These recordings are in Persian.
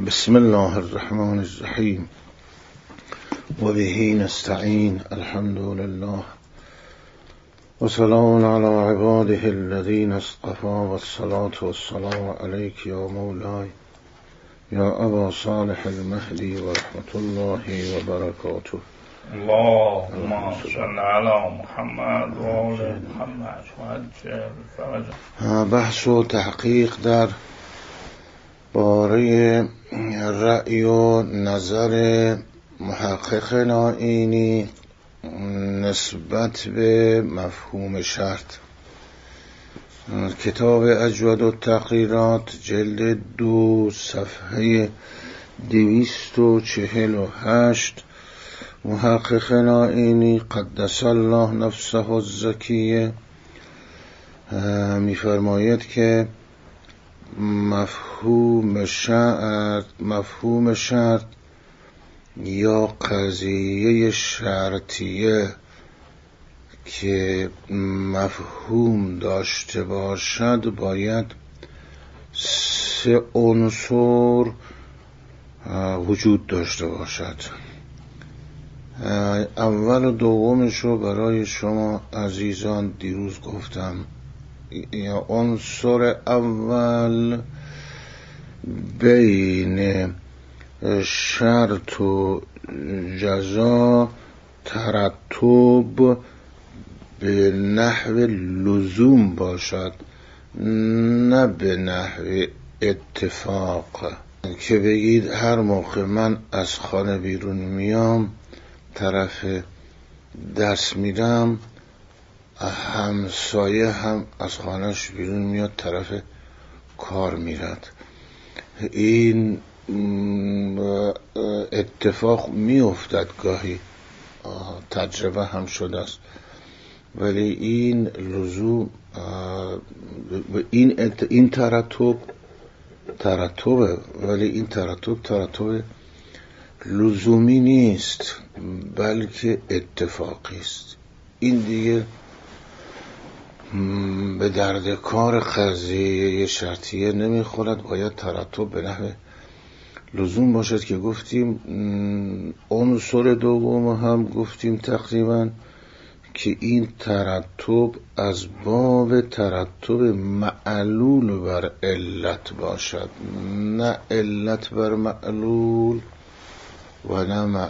بسم الله الرحمن الرحیم و به نستعین. الحمد لله و سلام علی عباده الذین اصطفی و الصلاة والسلام علیک یا مولاي یا ابا صالح المهدی و رحمت الله و برکاته. اللهم صل علی محمد و آل محمد و عجل فرجهم. بحث و تحقیق در باره رأی و نظر محقق نائینی نسبت به مفهوم شرط. کتاب اجود التقریرات جلد 2 صفحه 248. محقق نائینی قدس الله نفسه الزکیه می‌فرماید که مفهوم شرط یا قضیه شرطیه که مفهوم داشته باشد باید 3 عنصر وجود داشته باشد. اول و دومش رو برای شما عزیزان دیروز گفتم. یا عنصر اول بین شرط و جزا ترتب به نحو لزوم باشد، نه به نحو اتفاق. که بگید هر موقع من از خانه بیرون میام طرف درس میرم، همسایه هم از خانهش بیرون میاد طرف کار میرد. این اتفاق میافتد گاهی، تجربه هم شده است، ولی این لزوم این ترتبه، ولی این ترتب لزومی نیست بلکه اتفاقی است. این دیگه به درد کار قضیه شرطیه نمیخورد. باید ترتب به نحو لزوم باشد که گفتیم. عنصر دوم هم گفتیم تقریبا که این ترتب از باب ترتب معلول بر علت باشد، نه علت بر معلول و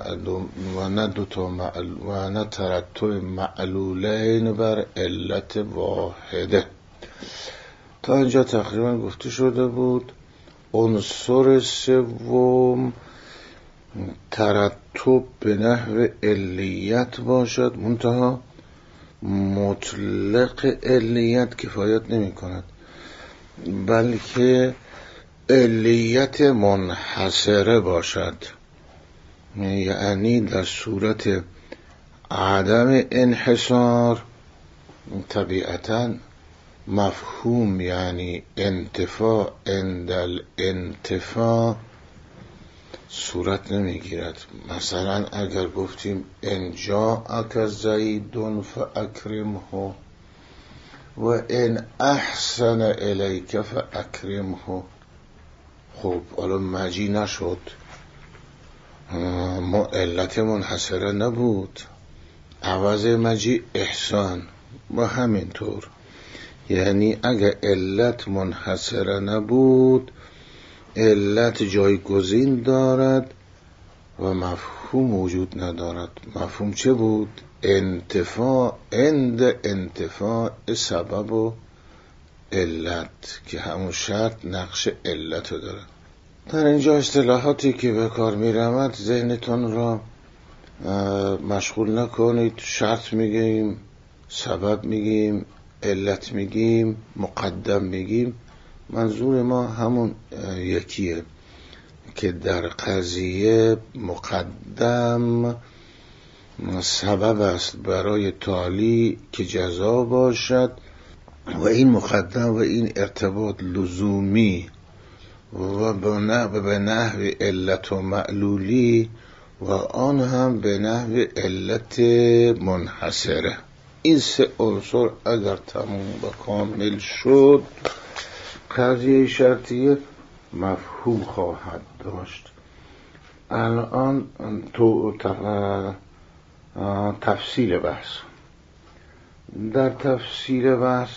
نه ترتب معلولین بر علت واحده. تا اینجا تقریبا گفته شده بود. عنصر سوم ترتب به نحو علیت باشد، منتها مطلق علیت کفایت نمی کند، بلکه علیت منحصره باشد. یعنی در صورت عدم انحصار طبیعتاً مفهوم یعنی انتفاع عند الانتفاع صورت نمیگیرد. مثلا اگر گفتیم ان جاءک زید فاکرمه و ان احسن الیک فاکرمه، خب حالا مجی نشد، ما علت منحصره نبود، عوض مجی احسان و همینطور. یعنی اگر علت منحصره نبود علت جایگزین دارد و مفهوم وجود ندارد. مفهوم چه بود؟ انتفاع عند انتفاع سبب و علت، که همون شرط نقش علت دارد. در اینجا اصطلاحاتی که به کار می رود ذهنتون را مشغول نکنید. شرط میگیم، سبب میگیم، علت میگیم، مقدم میگیم. منظور ما همون یکیه که در قضیه مقدم سبب است برای تالی که جزا باشد و این مقدم و این ارتباط لزومی و به نحو علت و معلولی و آن هم به نحو علت منحصره. این 3 عنصر اگر تمام و کامل شد قضیه شرطیه مفهوم خواهد داشت. الان تو تفصیل بحث. در تفصیل بحث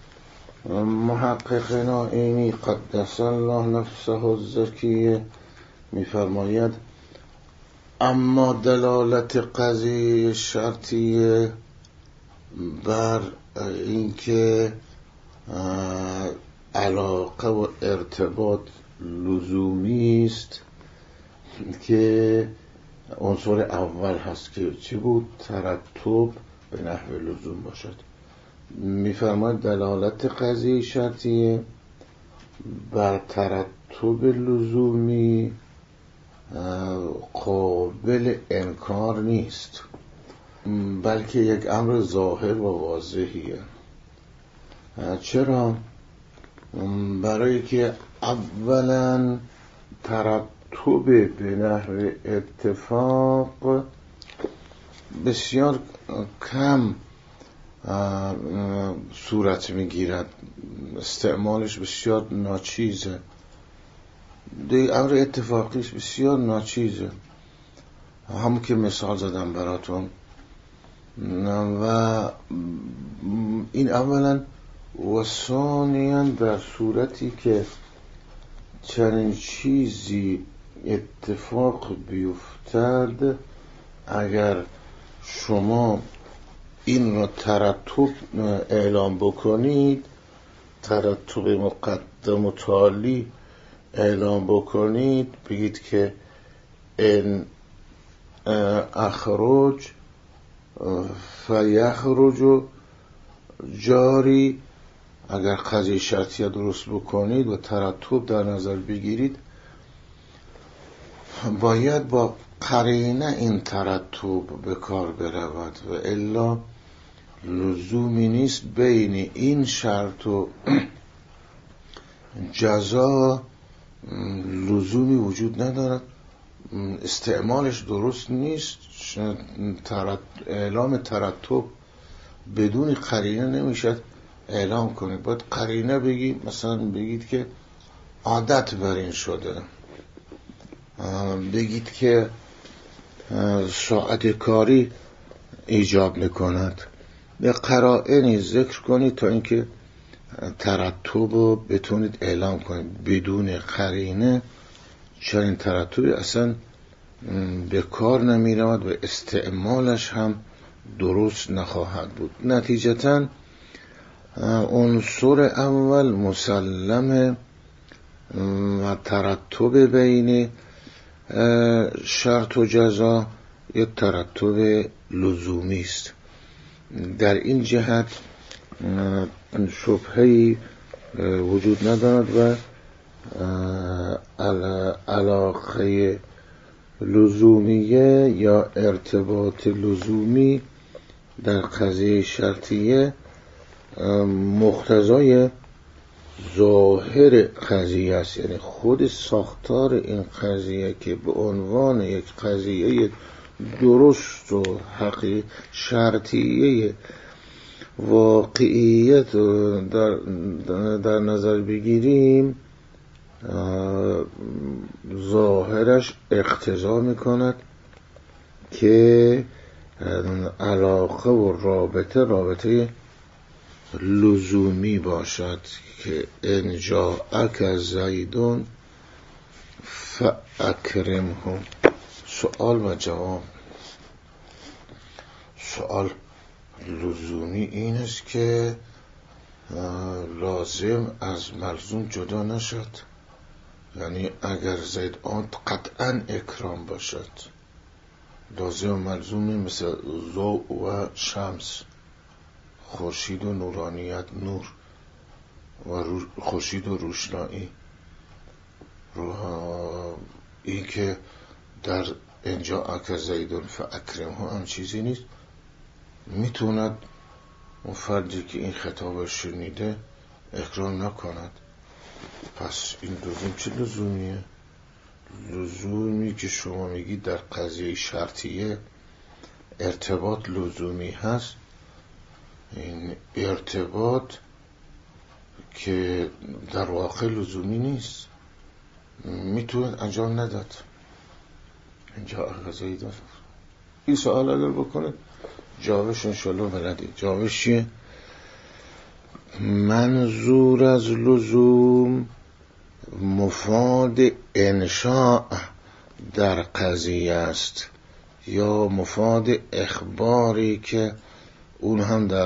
محقق نائینی قدس الله نفسه الزکیه می‌فرماید اما دلالت قضیه شرطیه بر اینکه علاقه و ارتباط لزومی است که عنصر اول هست که چی بود؟ ترتب به نحو لزوم باشد. می‌فرماید دلالت قضیه شرطیه بر ترتب لزومی قابل انکار نیست، بلکه یک امر ظاهر و واضحیه. چرا؟ برای که اولا ترتب به نحو اتفاق بسیار کم صورت میگیرد، استعمالش بسیار ناچیزه، امر اتفاقیش بسیار ناچیزه، همون که مثال زدم براتون. و این اولا و ثانیاً در صورتی که چنین چیزی اتفاق بیفتد، اگر شما این را ترتب اعلام بکنید، ترتب مقدم و تالی اعلام بکنید، بگید که ان اخرج فیخرج جاری، اگر قضیه شرطیه درست بکنید و ترتب در نظر بگیرید، باید با قرینه این ترتب به کار برود و الا لزومی نیست بین این شرط و جزا، لزومی وجود ندارد، استعمالش درست نیست. اعلام ترتب بدون قرینه نمیشد اعلام کنید، باید قرینه بگید، مثلا بگید که عادت بر این شده، بگید که ساعت کاری ایجاب میکند، به قرائنی ذکر کنید تا اینکه ترتب رو بتونید اعلام کنید. بدون قرینه چنین ترتبی اصلا به کار نمیرود و استعمالش هم درست نخواهد بود. نتیجتاً عنصر اول مسلمه و ترتب بین شرط و جزا یک ترتب لزومی است. در این جهت شبهه‌ای وجود ندارد و علاقه لزومیه یا ارتباط لزومی در قضیه شرطیه مقتضای ظاهر قضیه است، یعنی خود ساختار این قضیه که به عنوان یک قضیه درست و حقیقی شرطیه واقعیت در نظر بگیریم، ظاهرش اقتضا میکند که علاقه و رابطه لزومی باشد که ان جاءک زیدون فاکرمه. سوال و جواب. سوال لزومی این است که لازم از ملزوم جدا نشد، یعنی اگر زید آن قطعا اکرام باشد، لازم و ملزومی مثل ضوء و شمس، خورشید و نورانیت، نور و خورشید و روشنایی، این که در اینجا اک زیدون فاکرمه هم چیزی نیست. میتوند اون فردی که این خطاب شنیده اکرام نکند. پس این لزوم چه لزومیه؟ لزومی که شما میگید در قضیه شرطیه ارتباط لزومی هست، این ارتباط که در واقع لزومی نیست، میتونه انجام نداد. اینجا غذایی داد. این سوال اگر بکنه جوابش انشالله بلدی. جوابش چیه؟ منظور از لزوم مفاد انشاء در قضیه است یا مفاد اخباری که اون هم در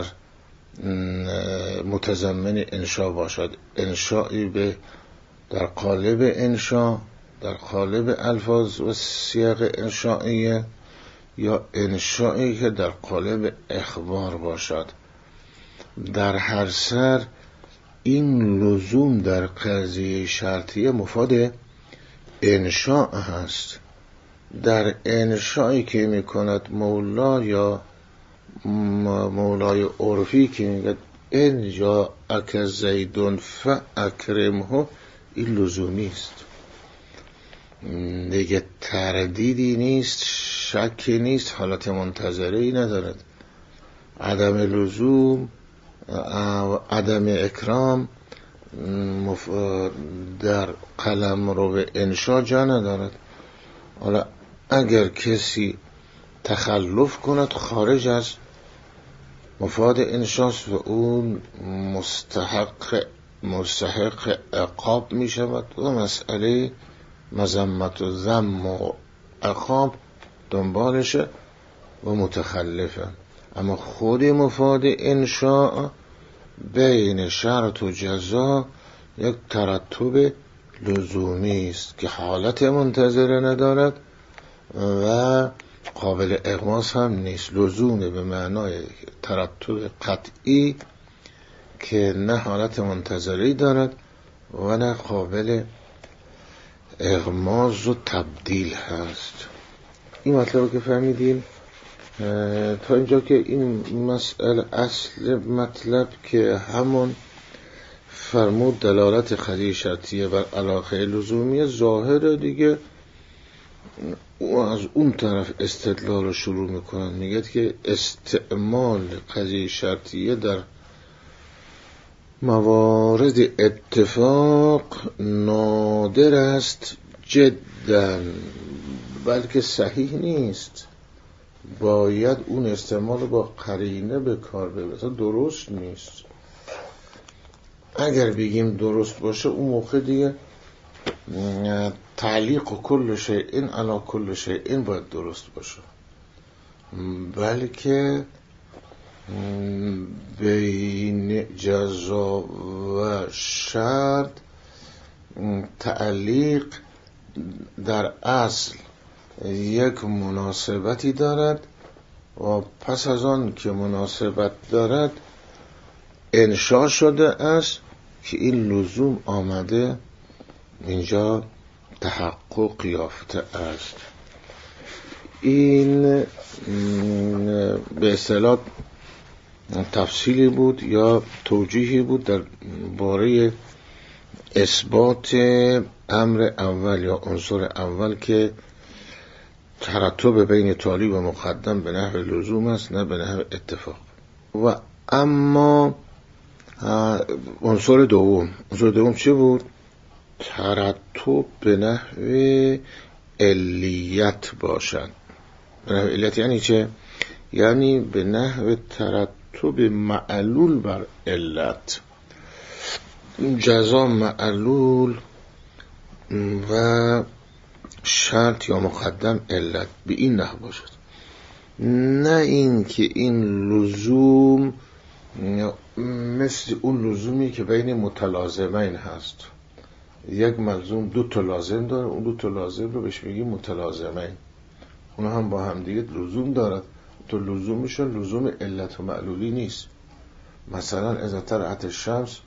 متضمن انشاء باشد. انشایی در قالب انشاء، در قالب الفاظ و سیاق انشائیه، یا انشایی که در قالب اخبار باشد. در هر سر این لزوم در قضیه شرطیه مفاد انشاء هست. در انشایی که میکند مولا یا مولای عرفی که میگه ان جاءک زیدون فاکرمه، این لزومی است دیگه، تردیدی نیست، شکی نیست، حالت منتظره ای ندارد. عدم لزوم، عدم اکرام در قلمرو به انشا جا ندارد. حالا اگر کسی تخلف کند خارج از مفاد انشاست و اون مستحق عقاب می شود و مسئله مذمت و ذم و عقاب دنبالشه و متخلفه. اما خود مفاد انشاء بین شرط و جزا یک ترتب لزومی است که حالت منتظره ندارد و قابل اغماس هم نیست. لزومه به معنای ترتب قطعی که نه حالت منتظری دارد و نه قابل اغماز و تبدیل هست. این مطلب که فهمیدیم تا اینجا که این مسئله اصل مطلب که همون فرمود دلالت قضیه شرطیه بر علاقه لزومیه ظاهر دیگه، و از اون طرف استدلال رو شروع میکنن. میگه که استعمال قضیه شرطیه در موارد اتفاق نادر است جداً، بلکه صحیح نیست. باید اون استعمال با قرینه به کار ببره، درست نیست. اگر بگیم درست باشه اون موقع دیگه تعلیق کل شیء علی کل شیء باید درست باشه، بلکه بین جزا و شرط تعلیق در اصل یک مناسبتی دارد و پس از آن که مناسبت دارد انشاء شده است که این لزوم آمده اینجا تحقق یافته است. این به اصطلاح تفصیلی بود یا توجیهی بود در باره اثبات امر اول یا عنصر اول که ترتب بین تالی و مقدم به نحو لزوم است نه به نحو اتفاق. و اما عنصر دوم چه بود؟ ترتب به نحو علیت باشد. به نحو علیت یعنی چه؟ یعنی به نحو ترتب معلول بر علت، جزا معلول و شرط یا مقدم علت، به این نحو باشد. نه این که این لزوم مثل اون لزومی که بین متلازمین هست. یک ملزوم دو تا لازم داره، اون دو تا لازم رو بهش میگیم متلازمین، اون هم با هم دیگه لزوم دارد. تو لزومشون لزوم علت و معلولی نیست. مثلا اذا طلعت الشمس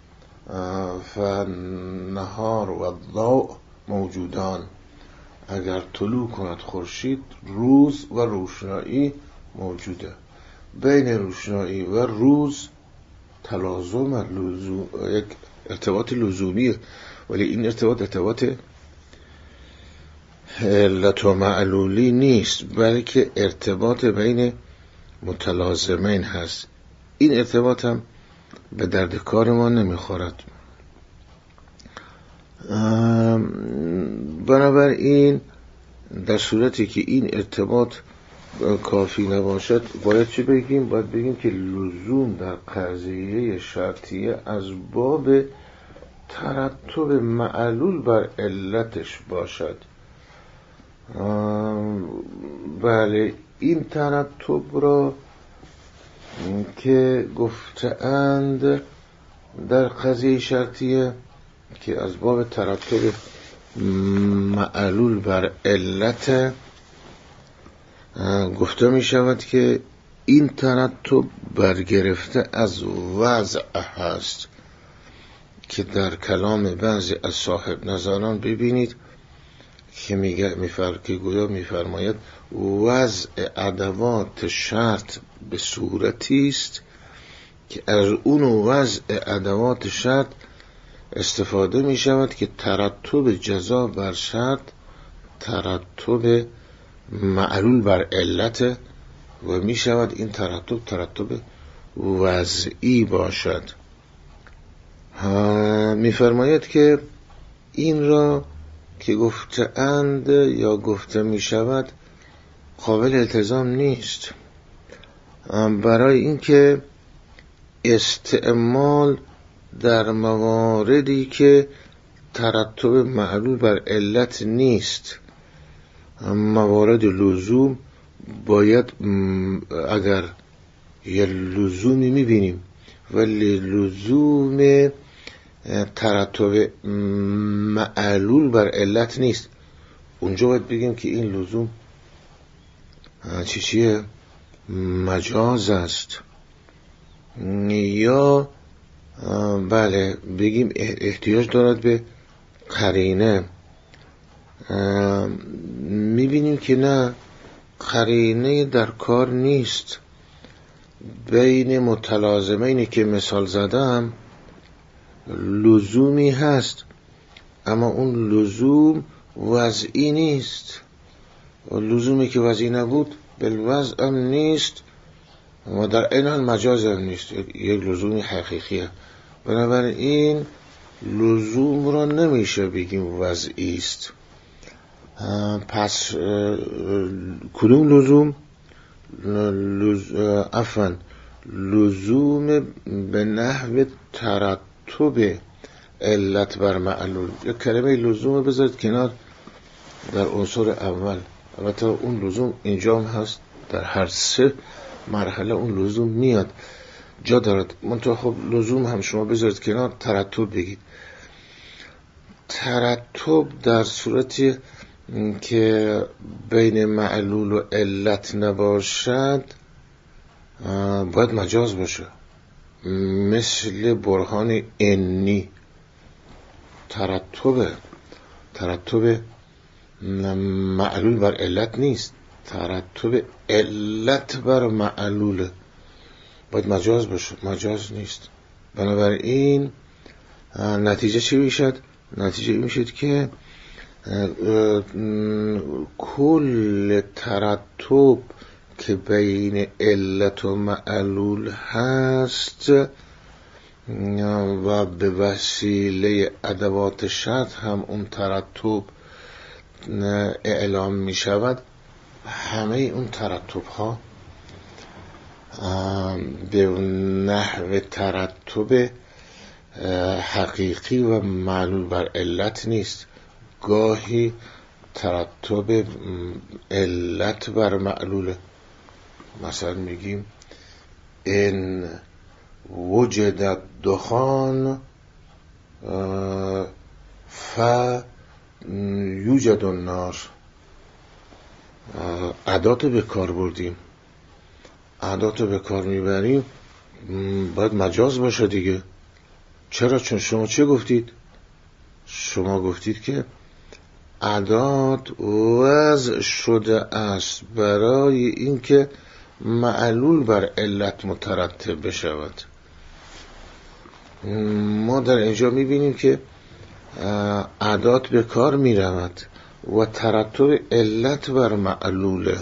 فالنهار و الضوء موجودان، اگر طلوع کند خورشید روز و روشنایی موجوده. بین روشنایی و روز تلازم یک ارتباط لزومیه، ولی این ارتباط علت و معلولی نیست، بلکه ارتباط بین متلازمین هست. این ارتباط هم به درد کار ما نمیخورد. بنابراین در صورتی که این ارتباط کافی نباشد باید چی بگیم؟ باید بگیم که لزوم در قضیه شرطیه از باب ترتب معلول بر علتش باشد. بله، این ترتب را که گفتند در قضیه شرطیه که از باب ترتب معلول بر علت گفته می شود که این ترتب برگرفته از وضع هست که در کلام بعضی از صاحب نظران ببینید که گویا میفرماید وضع ادوات شرط به صورتی است که از اون وضع ادوات شرط استفاده می شود که ترتب جزا بر شرط ترتب معلول بر علت و می شود این ترتب وضعی باشد. می فرماید که این را که گفته اند یا گفته می شود قابل التزام نیست، برای اینکه استعمال در مواردی که ترتب معلول بر علت نیست، موارد لزوم باید اگر یه لزومی میبینیم ولی لزوم ترتب معلول بر علت نیست، اونجا باید بگیم که این لزوم چیه؟ مجاز است. یا بله بگیم احتیاج دارد به قرینه. میبینیم که نه، قرینه در کار نیست. بین متلازمینی که مثال زدم لزومی هست، اما اون لزوم وضعی نیست. لزومی که وضعی نبود بالوضع هم نیست و در این حال مجاز هم نیست، یک لزومی حقیقیه. بنابراین لزوم را نمیشه بگیم وضعی است. پس کدوم لزوم؟ لزوم به نحو ترتب علت بر معلول. یک کلمه لزوم بذارید کنار در عنصر اول. البته اون لزوم اینجا هم هست، در هر سه مرحله اون لزوم میاد، جا دارد. منطقه خب لزوم هم شما بذارید کنار، ترتب بگید. ترتب در صورتی که بین معلول و علت نباشد باید مجاز باشه، مثل برهان انی. ترتب معلول بر علت نیست، ترتب علت بر معلوله، باید مجاز باشه، مجاز نیست. بنابراین نتیجه چی میشد؟ نتیجه این میشد که کل ترتب که بین علت و معلول هست و به وسیله ادوات شرط هم اون ترتب اعلام می شود، همه اون ترتب ها به نحو ترتب حقیقی و معلول بر علت نیست. گاهی ترتب علت بر معلوله. مثلا میگیم ان وجد دخان یوجد النار. ادات به کار بردیم، ادات به کار میبریم، باید مجاز باشه دیگه. چرا؟ چون شما چه گفتید؟ شما گفتید که ادات وضع شده است برای اینکه معلول بر علت مترتب بشود. ما در اینجا میبینیم که ادات به کار میرود و ترتب علت بر معلوله،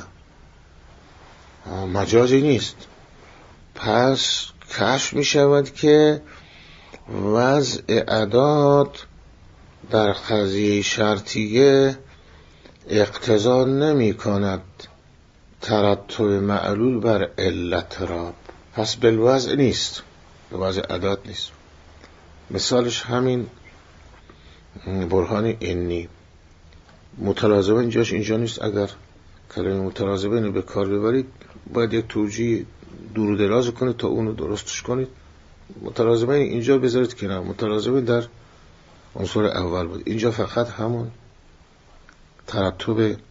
مجازی نیست. پس کشف میشود که وضع ادات در قضیه شرطیه اقتضا نمی کند ترتب معلول بر علت را، پس بالوضع نیست، بالوضع ادات نیست. مثالش همین برهان انی. متلازمه اینجاش اینجا نیست. اگر کلمه متلازمه اینو به کار ببرید باید یک توجیه دور و دراز کنید تا اونو درستش کنید. متلازمه اینجا بذارید کنار، متلازمه در عنصر اول بود. اینجا فقط همون ترتب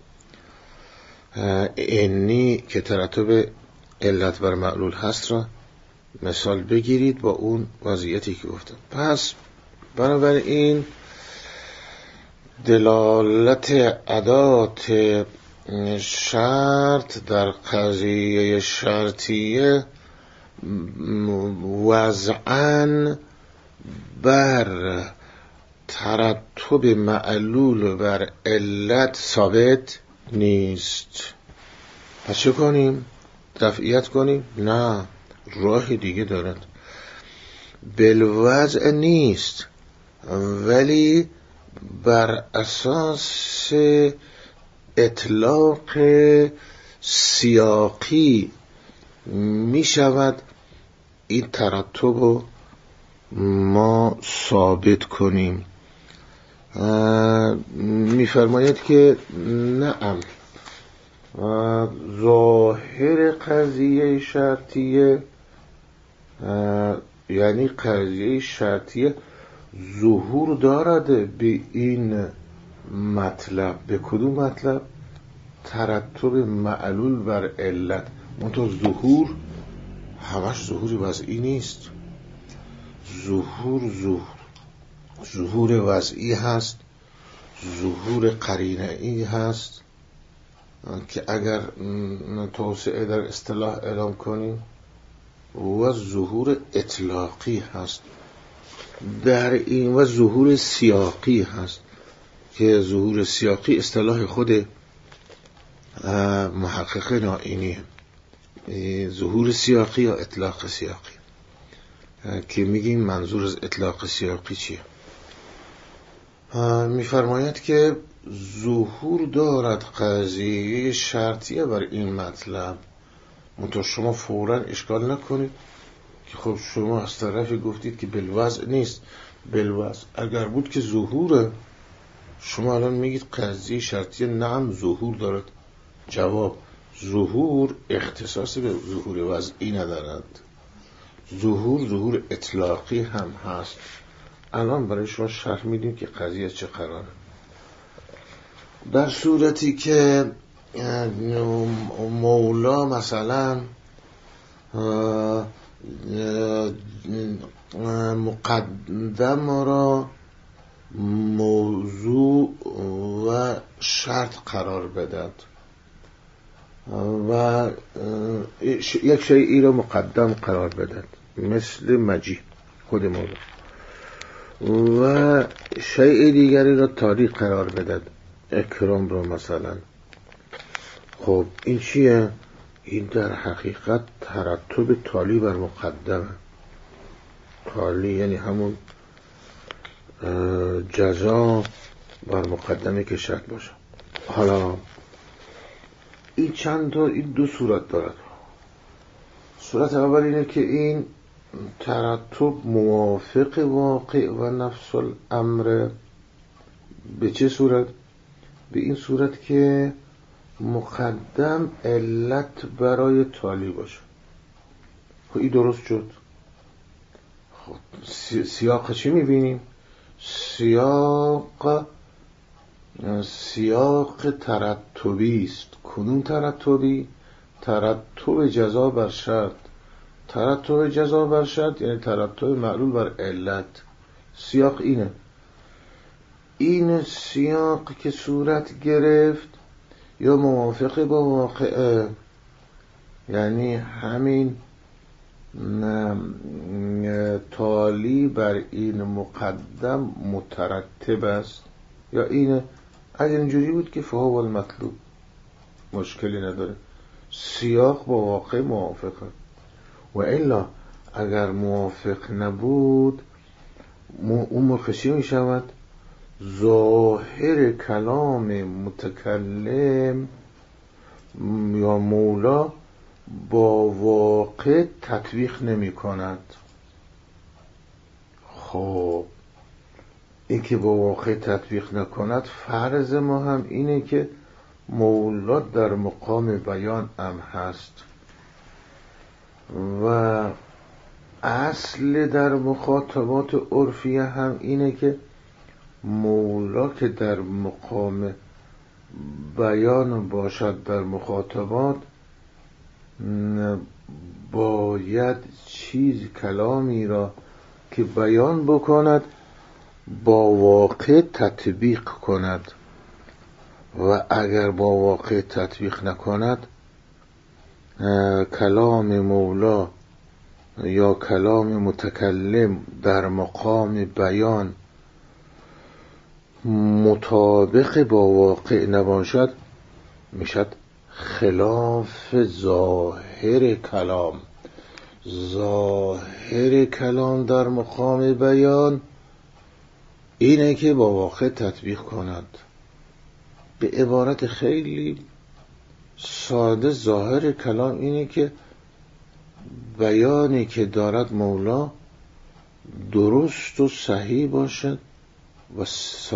انی که ترتب علت بر معلول هست را مثال بگیرید با اون وضعیتی که گفتم. پس بنابراین دلالت ادات شرط در قضیه شرطیه وضعاً بر ترتب معلول بر علت ثابت نیست. پس چه کنیم؟ دفعیت کنیم؟ نه، راه دیگه دارد. بالوضع نیست، ولی بر اساس اطلاق سیاقی می شود این ترتب رو ما ثابت کنیم. می فرماید که نعم، ظاهر قضیه شرطیه یعنی قضیه شرطیه ظهور دارد به این مطلب. به کدوم مطلب؟ ترتب معلول بر علت. منتها ظهور همش ظهوری وضعی نیست. ظهور وضعی هست، ظهور قرینه‌ای هست که اگر توسعه در اصطلاح اعلام کنیم و ظهور اطلاقی هست در این، و ظهور سیاقی هست که ظهور سیاقی اصطلاح خود محقق نائینی، ظهور سیاقی یا اطلاق سیاقی، که میگیم منظور از اطلاق سیاقی چیه. میفرماید که ظهور دارد قضیه شرطیه بر این مطلب. منتها شما فوراً اشکال نکنید که خب شما از طرفی گفتید که بالوضع نیست. بالوضع اگر بود که ظهوره، شما الان میگید قضیه شرطیه نعم ظهور دارد. جواب: ظهور اختصاص به ظهور وضعی ندارد. ظهور اطلاقی هم هست. الان برای شما شرح میدیم که قضیه چه قراره. در صورتی که مولا مثلا مقدم را موضوع و شرط قرار بدد و یک شیئی را مقدم قرار بدد، مثل مجیء خود مولا، و شیء دیگری را تالی قرار بدد، اکرام را مثلا. خب این چیه؟ این در حقیقت ترتب تالی بر مقدمه. تالی یعنی همون جزا بر مقدمه که شرط باشه. حالا این دو صورت دارد. صورت اول اینه که این ترتب موافق واقع و نفس الامر. به چه صورت؟ به این صورت که مقدم علت برای تالی باشه. خب این درست شد. خب سیاق چی میبینیم؟ سیاق ترتبی است. کدوم ترتبی؟ ترتب جزا بر شرط. ترتب جزا بر شرط یعنی ترتب معلول بر علت. سیاق اینه. این سیاق که صورت گرفت یا موافق با واقعه، یعنی همین تالی بر این مقدم مترتب است، یا اینه. اگر اینجوری بود که فهو المطلوب، مشکلی نداره. سیاق با واقع موافقه. و الا اگر موافق نبود، اون موقع چی می شود؟ ظاهر کلام متکلم یا مولا با واقع تطبیق نمی کند. خب این که با واقع تطبیق نکند، فرض ما هم اینه که مولا در مقام بیان هم هست و اصل در مخاطبات عرفیه هم اینه که مولا که در مقام بیان باشد در مخاطبات، باید کلامی را که بیان بکند با واقع تطبیق کند و اگر با واقع تطبیق نکند، کلام مولا یا کلام متکلم در مقام بیان مطابق با واقع نباشد، میشد خلاف ظاهر کلام. ظاهر کلام در مقام بیان اینه که با واقع تطبیق کند. به عبارت خیلی ساده، ظاهر کلام اینه که بیانی که دارد مولا درست و صحیح باشد و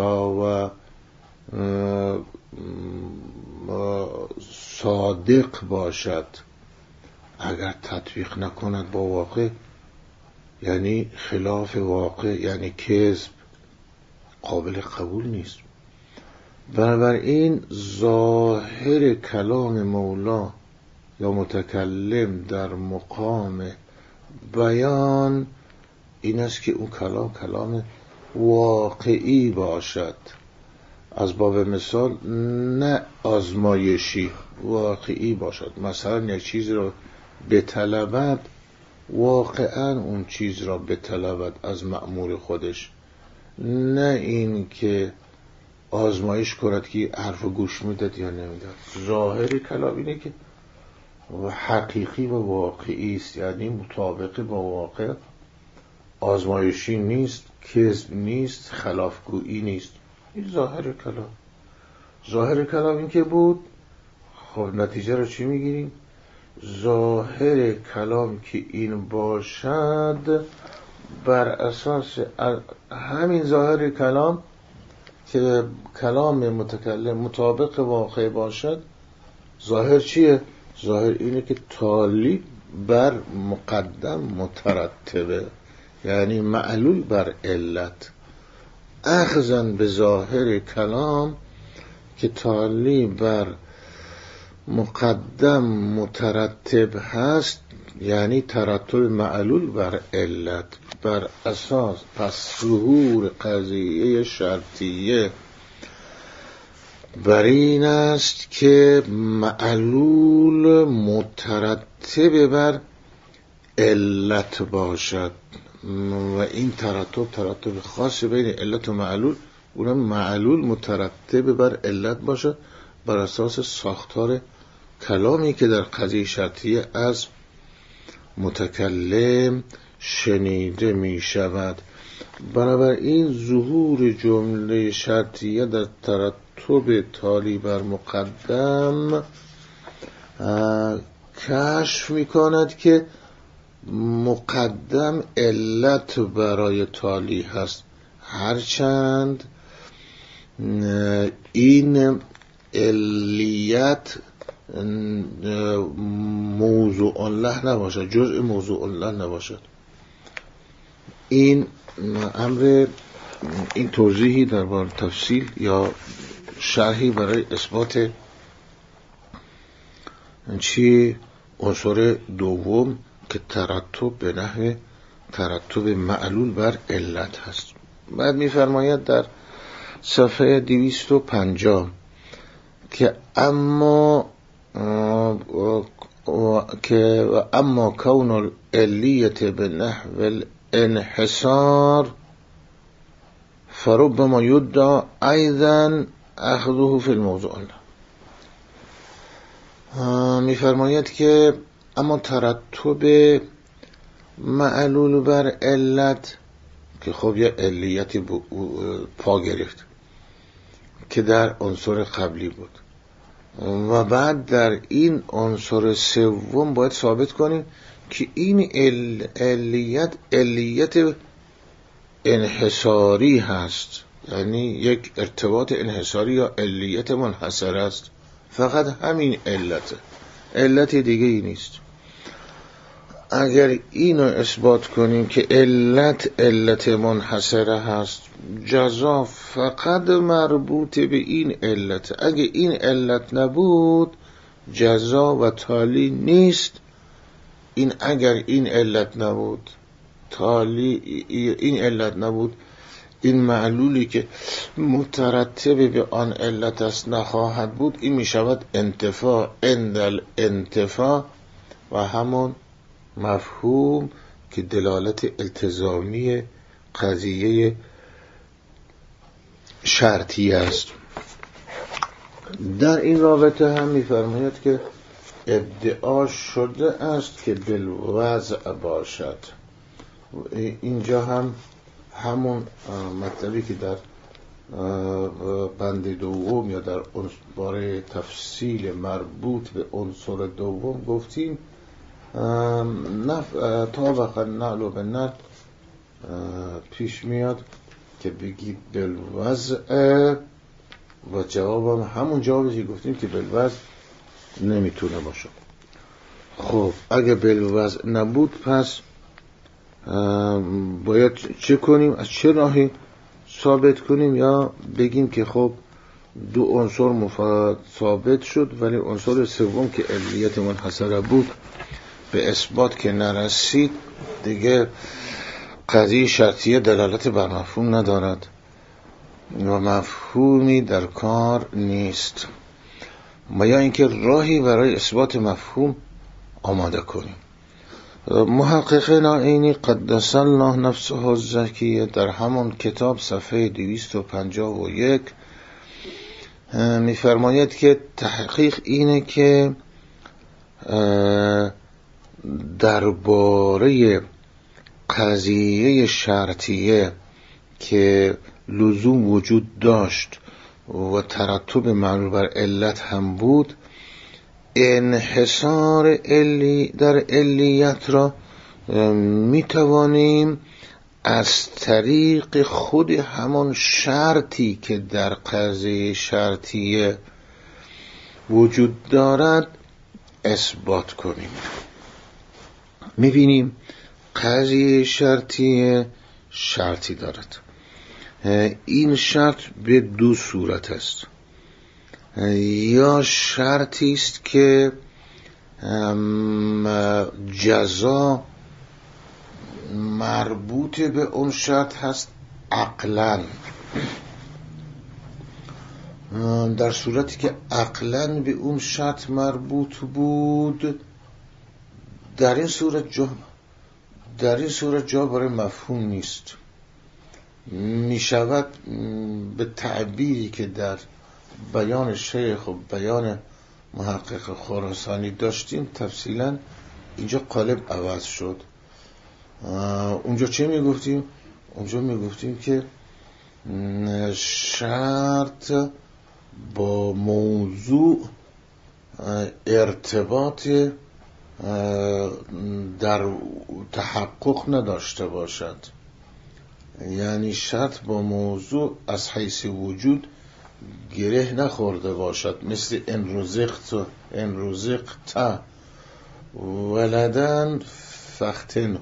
صادق باشد. اگر تطبیق نکند با واقع، یعنی خلاف واقع، یعنی کذب، قابل قبول نیست. بنابراین ظاهر کلام مولا یا متکلم در مقام بیان این است که اون کلام واقعی باشد. از باب مثال نه آزمایشی، واقعی باشد. مثلا یک چیز را بطلبد، واقعا اون چیز را بطلبد از مأمور خودش، نه این که آزمایش کند که حرف گوش میداد یا نمیداد. ظاهر کلام اینه که حقیقی و واقعی است، یعنی مطابق با واقع، آزمایشی نیست، کذب نیست، خلافگویی نیست. این ظاهر کلام. ظاهر کلام این که بود، خب نتیجه رو چی میگیریم؟ ظاهر کلام که این باشد، بر اساس همین ظاهر کلام که کلام متکلم مطابق واقع باشد، ظاهر چیه؟ ظاهر اینه که تالی بر مقدم مترتبه، یعنی معلول بر علت. اخذن به ظاهر کلام که تالی بر مقدم مترتب هست، یعنی ترتب معلول بر علت. بر اساس پس ظهور قضیه شرطیه بر این است که معلول مترتب بر علت باشد و این ترتب خاص بین علت و معلول، اونم معلول مترتب بر علت باشد بر اساس ساختار کلامی که در قضیه شرطیه از متکلم شنیده می شود. بنابراین ظهور جمله شرطیه در ترتب تالی بر مقدم کشف می کند که مقدم علت برای تالی هست، هرچند این علیت موضوع له نباشد، جزء موضوع له نباشد. این امر، این توضیحی در باب تفصیل یا شرحی برای اثبات چی؟ عنصر دوم که ترتب به نحو ترتب معلول بر علت هست. بعد می‌فرماید در صفحه 250 که اما کون العلیت به نحو الانحصار فربما یدعی ایضا اخذه فی الموضوع. می‌فرماید که اما ترتب معلول بر علت که خب یه علیتی پا گرفت، که در عنصر قبلی بود و بعد در این عنصر سوم باید ثابت کنیم که این علیت انحصاری هست، یعنی یک ارتباط انحصاری یا علیت منحصر است، فقط همین علت دیگه ای نیست. اگر اینو اثبات کنیم که علت منحصره هست، جزا فقط مربوط به این علت. اگه این علت نبود جزا و تالی نیست. اگر این علت نبود این معلولی که مترتب به آن علت است نخواهد بود، این می شود انتفاع عند الانتفاع و همون مفهوم که دلالت التزامی قضیه شرطی است. در این رابطه هم می‌فرماید که ادعا شده است که بالوضع باشد. اینجا هم همون مطلبی که در بند دوم یا در باره تفصیل مربوط به عنصر دوم گفتیم، طابق النعل و بالنعل پیش میاد که بگید بالوضع و جوابم همون جوابی که گفتیم که بالوضع نمیتونه باشه. خب اگه بالوضع نبود پس باید چه کنیم؟ از چه راهی ثابت کنیم؟ یا بگیم که خب دو عنصر ثابت شد ولی عنصر سوم که علیت منحصره بود به اثبات که نرسید، دیگه قضیه شرطیه دلالت بر مفهوم ندارد و مفهومی در کار نیست. و یا اینکه راهی برای اثبات مفهوم آماده کنیم. محقق نائینی قدس الله نفسه الزکیه در همون کتاب صفحه 251 می‌فرماید که تحقیق اینه که درباره قضیه شرطیه که لزوم وجود داشت و ترتب معلول بر علت هم بود، انحصار در علیت را میتوانیم از طریق خود همان شرطی که در قضیه شرطیه وجود دارد اثبات کنیم. میبینیم قضیه شرطیه شرطی دارد. این شرط به دو صورت است. یا شرطی است که جزا مربوط به اون شرط هست عقلاً. در صورتی که عقلاً به اون شرط مربوط بود، در این صورت جا برای مفهوم نیست. می شود به تعبیری که در بیان شیخ و بیان محقق خراسانی داشتیم تفصیلا اینجا قالب عوض شد. اونجا چه می گفتیم؟ اونجا می گفتیم که شرط با موضوع ارتباط در تحقق نداشته باشد، یعنی شرط با موضوع از حیث وجود گره نخورده باشد، مثل ان رزقت ولدن فختنه،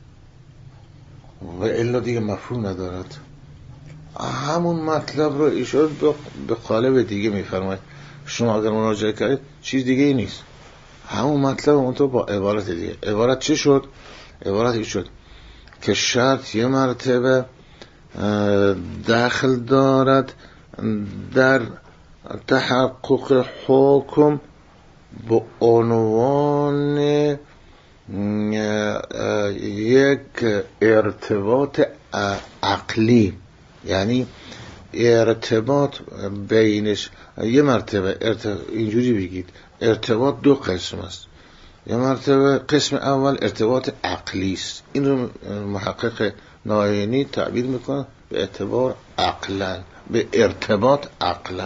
و الا دیگه مفهوم ندارد. همون مطلب رو ایشون به قالب دیگه میفرماید. شما اگر مراجعه کردید چیز دیگه ای نیست، همون مطلب اونطور با عبارت دیگه. عبارت چی شد؟ عبارت این شد که شرط یه مرتبه دخل دارد در تحقق حکم به عنوان یک ارتباط عقلی، یعنی ارتباط بینش یه مرتبه اینجوری بگید ارتباط دو قسم است. یه مرتبه قسم اول ارتباط عقلی است، این رو محقق نائینی تعبیر میکنه به اعتبار عقلن، به ارتباط عقلا.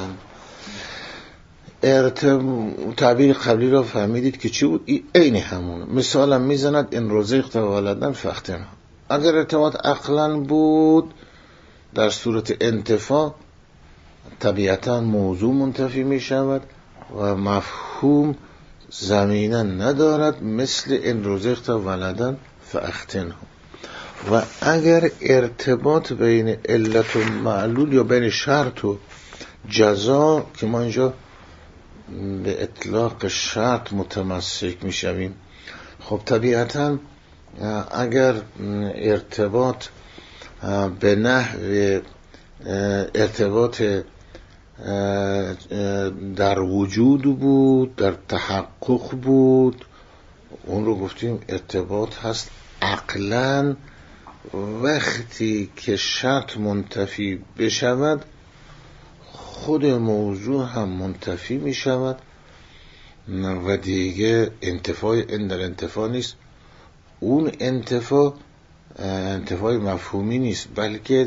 تعبیر قبلی را فهمیدید که چی بود؟ عین همونه. مثالم میزند این رزقت ولدا فاختنه. اگر ارتباط عقلا بود در صورت انتفاع طبیعتا موضوع منتفی می شود و مفهوم زمینه ندارد، مثل این رزقت ولدا فاختنه. و اگر ارتباط بین علت و معلول یا بین شرط و جزا، که ما اینجا به اطلاق شرط متمسک می شویم، خب طبیعتا اگر ارتباط به نحو ارتباط در وجود بود، در تحقق بود، اون رو گفتیم ارتباط هست عقلاً. وقتی که شرط منتفی بشود خود موضوع هم منتفی می شود و دیگه انتفاع در انتفاع نیست. اون انتفاع مفهومی نیست، بلکه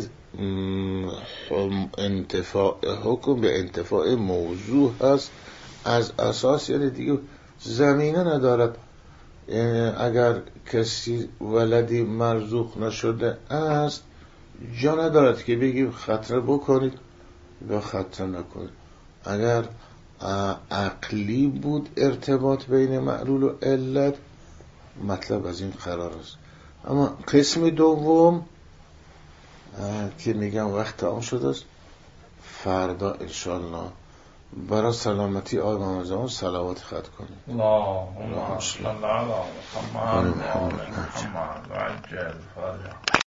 انتفاع حکم به انتفاع موضوع هست از اساس، یعنی دیگه زمینه ندارد. اگر کسی ولدی مرزوق نشده است جا ندارد که بگیم خطره بکنید یا خطره نکنید. اگر عقلی بود ارتباط بین معلول و علت، مطلب از این قرار است. اما قسم دوم که میگم وقت تمام شده است، فردا انشالله برای سلامتی آقای محمد زمان صلوات خط کنیم. اللهم صل علی محمد و علی محمد و عجل فرجه.